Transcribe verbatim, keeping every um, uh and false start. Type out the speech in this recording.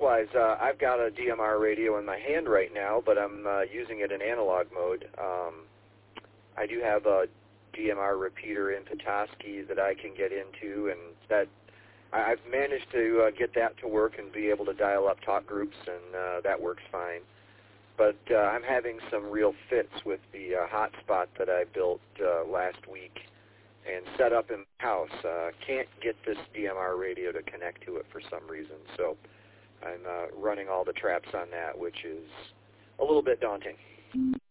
likewise, uh, I've got a D M R radio in my hand right now, but I'm uh, using it in analog mode. Um, I do have a D M R repeater in Petoskey that I can get into, and that I- I've managed to uh, get that to work and be able to dial up talk groups, and uh, that works fine. But uh, I'm having some real fits with the uh, hotspot that I built uh, last week and set up in the house. Uh, can't get this D M R radio to connect to it for some reason, so I'm uh, running all the traps on that, which is a little bit daunting.